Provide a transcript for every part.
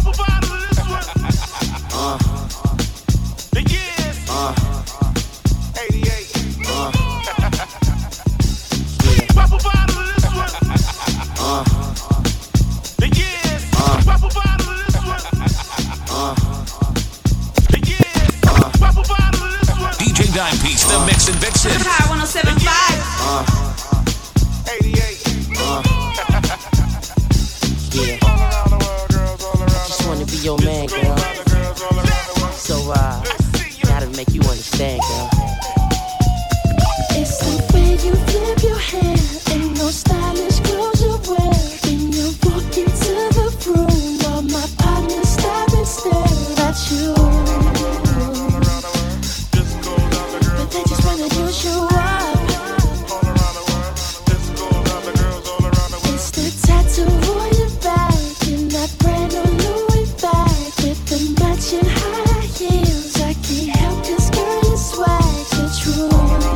Pop a bottle of this one. The years. 88. Pop a bottle of this one. The years. Pop a bottle of this one. The years. Pop a bottle of this one. DJ Dime Piece, the Mix and Vixen. Power 107.5. 88. Yeah. Just wanna be your man, girl. So, gotta make you understand, girl. It's the way you flip your hair and those stylish clothes you wear. When you walk into the room, all my partners stop and stare at you. But they just wanna use you up. It's the tattoo on your back and that brand new Louis bag with the matching high heels. I can't help this girl, your swag, the truth.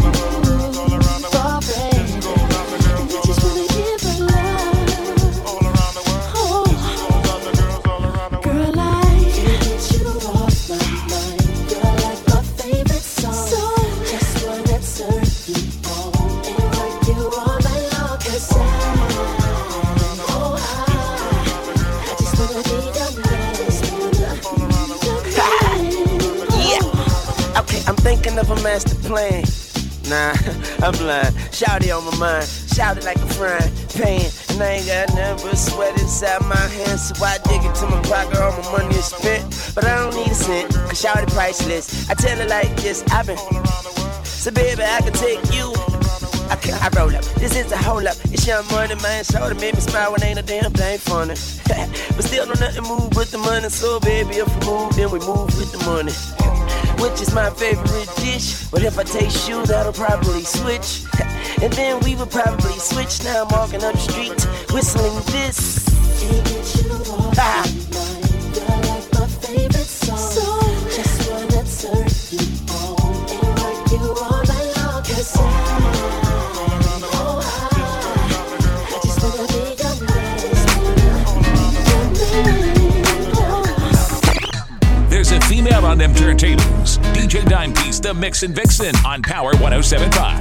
Of a master plan. Nah, I'm blind. Shouty on my mind. Shouted like a frying pan. And I ain't got nothing but sweat inside my hands. So I dig into my pocket, all my money is spent. But I don't need a cent, cause shouty priceless. I tell her like this, I've been. So baby, I can take you. I roll up, this is a hold up. It's Young Money, man, shoulder made me smile when ain't a damn thing funny. But still don't nothing move with the money. So baby, if we move, then we move with the money. Which is my favorite dish. But if I taste you, that'll probably switch. And then we would probably switch. Now I'm walking up the street, whistling this. Ah. You're like my favorite song. Just wanna turn you on and work you all night long. Cause I just wanna be your man. There's a female on them turntables. DJ Dime Piece, the Mix and Vixen on Power 107.5.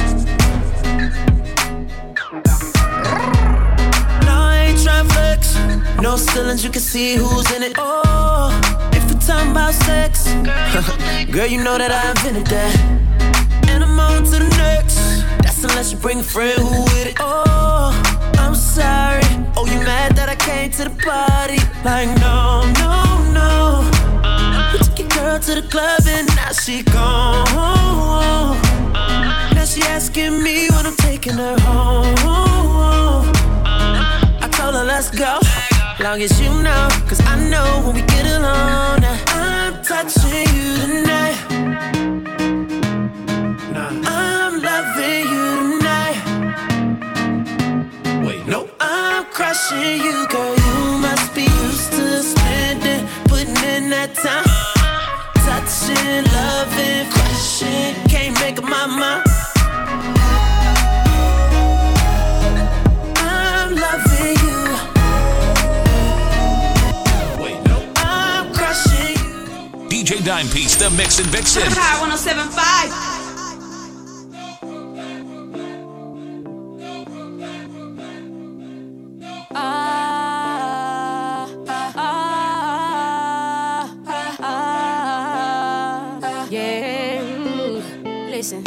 No, I ain't tryna flex. No ceilings, you can see who's in it. Oh, if we're talking about sex, girl, you know that I invented that. And I'm on to the next. That's unless you bring a friend who with it. Oh, I'm sorry. Oh, you mad that I came to the party? Like, no, no, no. We took your girl to the club and now she gone. Now she asking me when I'm taking her home. I told her let's go, long as you know. Cause I know when we get alone, I'm touching you tonight. I'm loving you tonight. Wait, no, I'm crushing you, girl. You must be used to spending, putting in that time. Touching, loving, crushing, can't make up my mind. I'm loving you. Wait, no, I'm crushing you. DJ Dime Piece, the Mix and Vixen. Power 107.5. Listen.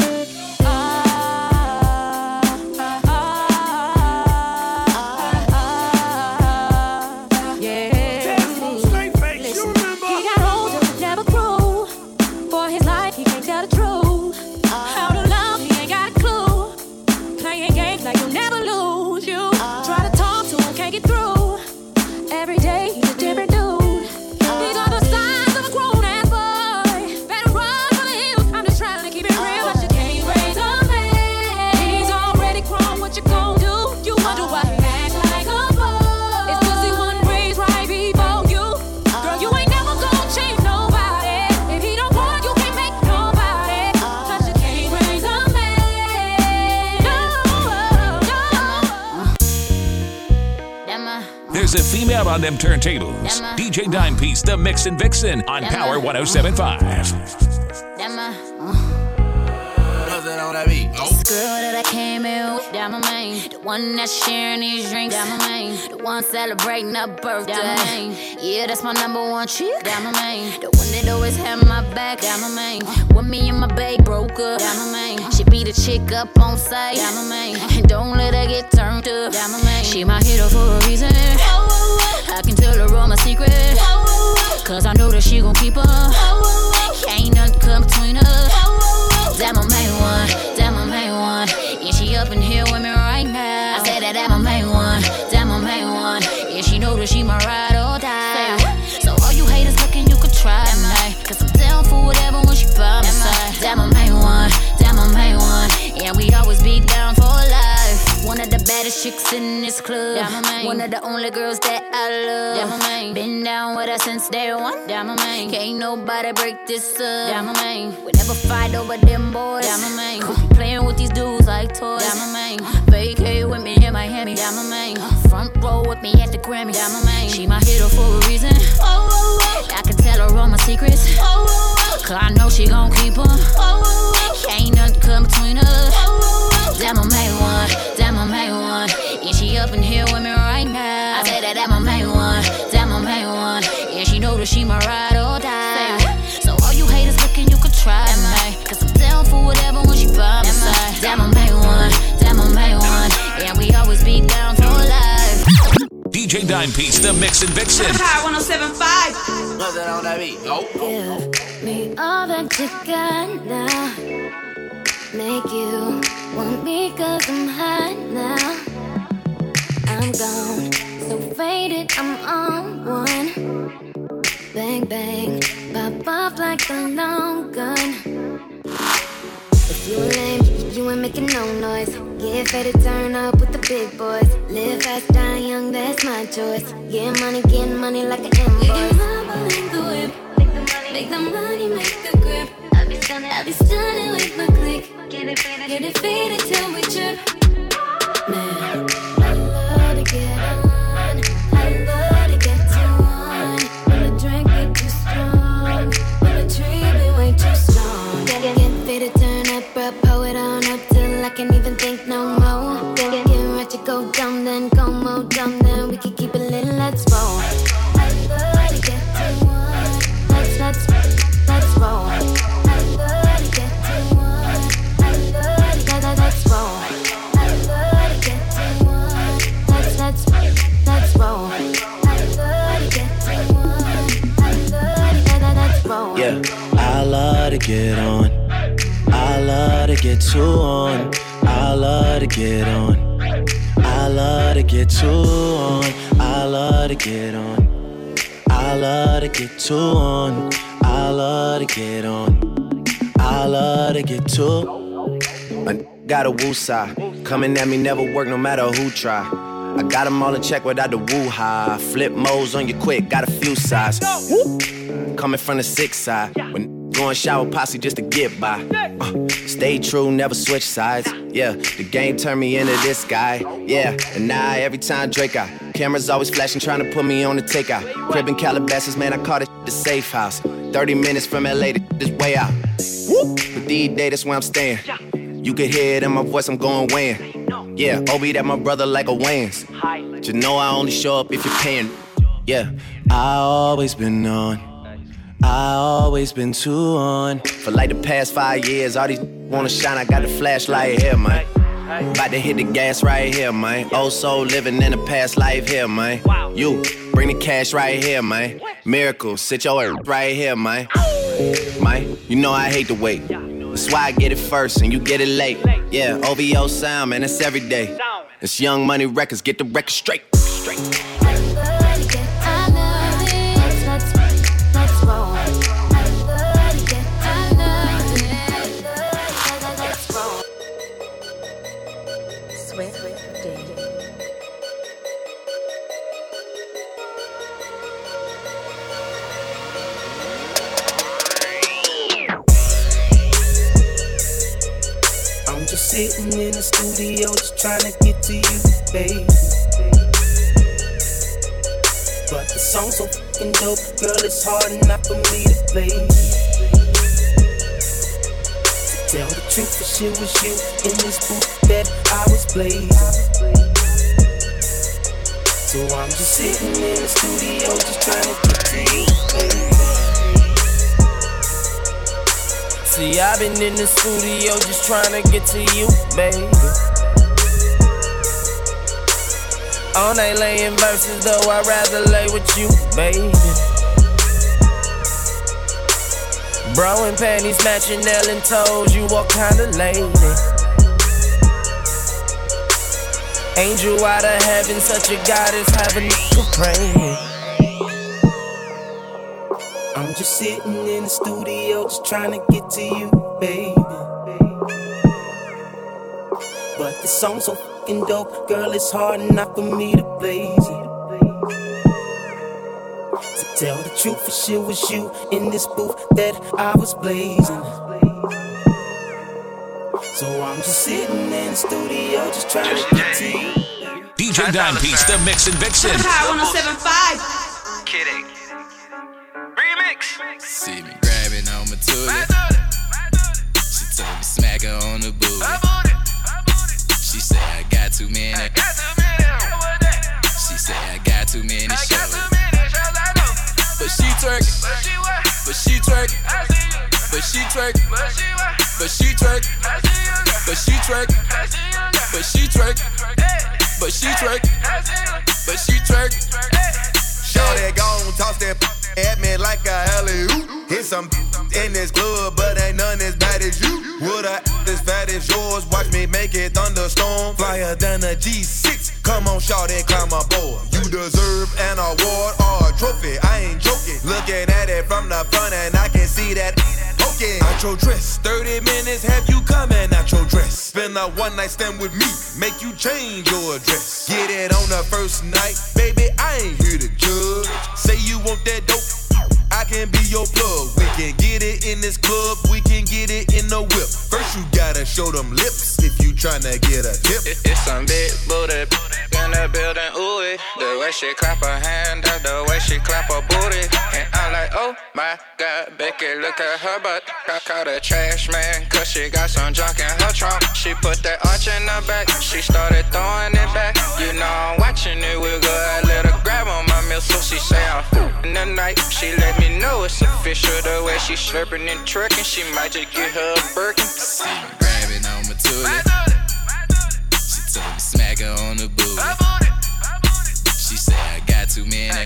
is a female on them turntables. DJ Dimepiece, the Mixin' Vixen on Power 107.5. This girl that I came in with, down my main. The one that's sharing these drinks, down my main. The one celebrating her birthday, down my main. Yeah, that's my number one chick, down my main. The one that always had my back, down my main. When me and my babe broke up, down my main. She beat a chick up on sight, down my main. And don't let her get turned up, down my main. She my hero for a reason. I can tell her all my secrets, cause I know that she gon' keep her. Ain't nothing come between us. That my main one, that my main one. Yeah, she up in here with me right now. I said that my main one, that my main one. Yeah, she know that she my ride or die. So all you haters looking, you could try me, cause I'm down for whatever when she by my side. That my main one, that my main one. Yeah, we always be down for life. One of the baddest chicks in this club. One of the only girls that I love. Been down with her since day one. Can't nobody break this up. We never fight over them boys. Playing with these dudes like toys. Vacay with me in Miami. Front row with me at the Grammy. She my hero for a reason. I can tell her all my secrets, cause I know she gon' keep them. Ain't nothing come between us. That my main one, that my main one. Yeah, she up in here with me right now. I said that my main one, that my main one. Yeah, she know that she my ride or die. So all you haters looking, you could try me, cause I'm down for whatever when she by my side. That my main one, that my main one. Yeah, we always be down for life. DJ Dimepiece, the Mixin' Vixen. Power 107.5. Give me all that you got now. Make you want me cause I'm hot now. I'm gone, so faded, I'm on one. Bang, bang, pop off like a long gun. If you lame, you ain't making no noise. Get faded, turn up with the big boys. Live fast, die young, that's my choice. Get money like an invoice. Get marble in the whip. Make the money, make the grip. I'll be stunning with my click. Get it faded till we trip. Man, I love to get on. I love to get too on. When the drink get too strong, when the tree be way too strong. Get faded, turn up, bro, pull it on up till I can't even think no more. Get ready to go dumb, then go more dumb, then we can keep it lit, let's roll. I love to get too on. Let's roll. I love to get too on. I love to let's roll. I love to get too on. Let's roll. I love to get too on. I love to let's roll. Yeah, I love to get on. I love to get too on. I love to get on. I love to get too on. I love to get on. I love to get too on. I love to get on. I love to get too. I got a woo side. Coming at me never work no matter who try. I got them all in check without the woo-ha. Flip modes on you quick, got a few sides. Coming from the 6 side. When going shower posse just to get by. Stay true, never switch sides. Yeah, the game turned me into this guy. Yeah, and now every time Drake out, cameras always flashing, trying to put me on the takeout. Crib in Calabasas, man, I call it the safe house. 30 minutes from LA to this way out. But these days, that's where I'm staying. You can hear it in my voice, I'm going weighing. Yeah, Obi, that my brother like a Wayans. But you know I only show up if you're paying. Yeah, I always been on. I always been too on. For like the past 5 years, all these wanna shine, I got the flashlight here, man. About to hit the gas right here, man. Old soul living in a past life here, man. You, bring the cash right here, man. Miracle, sit your ass right here, man. Man, you know I hate to wait. That's why I get it first and you get it late. Yeah, OVO sound, man, it's every day. It's Young Money Records, get the record straight. Sitting in the studio just trying to get to you, baby. But the song's so fucking dope, girl, it's hard enough for me to play. To tell the truth, the shit was you in this booth that I was blazing. So I'm just sitting in the studio, just trying to get to you, baby. See, I've been in the studio, just trying to get to you, baby. All night laying verses, though I'd rather lay with you, baby. Bro and panties matching, nail and toes, you what kind of lady? Angel out of heaven, such a goddess, have a nigga praying. I'm just sitting in the studio, just trying to get to you, baby. But the song's so fucking dope, girl, it's hard enough for me to blaze it. To tell the truth, the shit was you in this booth that I was blazing. So I'm just sitting in the studio, just trying to get to you. DJ Dimepiece, the Mixin' Vixen. Power 107.5. Kidding. Remix. See me grabbing on my tootie. She told me smack her on the booty. She said I got too many. She said I got too many shows. But she twerking. But she twerking. But she twerking. But she twerking. But she twerking. But she twerking. But she twerking. But she twerking. Shorty gon' toss that at me like a alley-oop. Hit some in this club, but ain't none as bad as you. Would I as fat as yours? Watch me make it thunderstorm. Flyer than a G6. Come on, shorty, climb aboard. You deserve an award or a trophy. I ain't joking. Looking at it from the front and I can see that poking out your dress. 30 minutes have you coming out your dress. Spend a one night stand with me, make you change your address. Get it on the first night, baby, I ain't here to judge. Say you want that dope, I can be your plug. We can get it in this club, we can get it in the whip. First you gotta show them lips if you tryna get a tip. It's some big booty in the building, ooh it. The way she clap her hand up, the way she clap her booty. And I'm like, oh my God, Becky, look at her butt. I caught a trash man, cause she got some junk in her trunk. She put that arch in her back, she started throwing it back. You know I'm watching it, we'll go, I let her grab on my milk, so she say I'm in the night. She let me know it's official, the way she slurping and twerking. She might just get her a Birkin. See me grabbing on my tootie. She told me smack her on the booty. She said I got too many.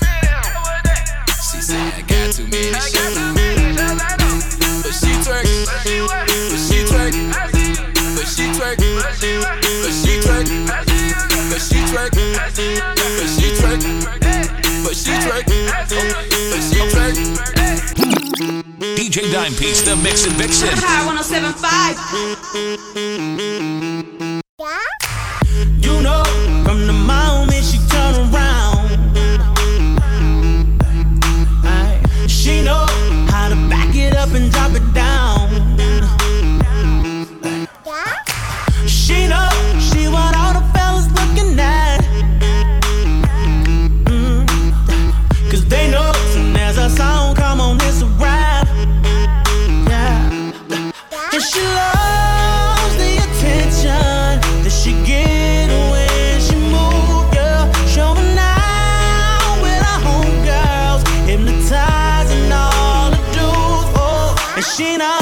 She said I got too many shows. But she twerking. But she twerking. But she twerking. But she twerking. But she twerking. But she twerking. But she twerking. But she twerking. DJ Dimepiece, the Mixin' Vixen. Power 107.5. You know, from the moment she turn around, she know how to back it up and drop it down. She know she want all the fellas looking at. Cause they know soon as a song come on, it's a rap. Yeah. And she loves the attention that she get when she move, yeah. Showing out with her homegirls, hypnotizing all the dudes, oh. And she not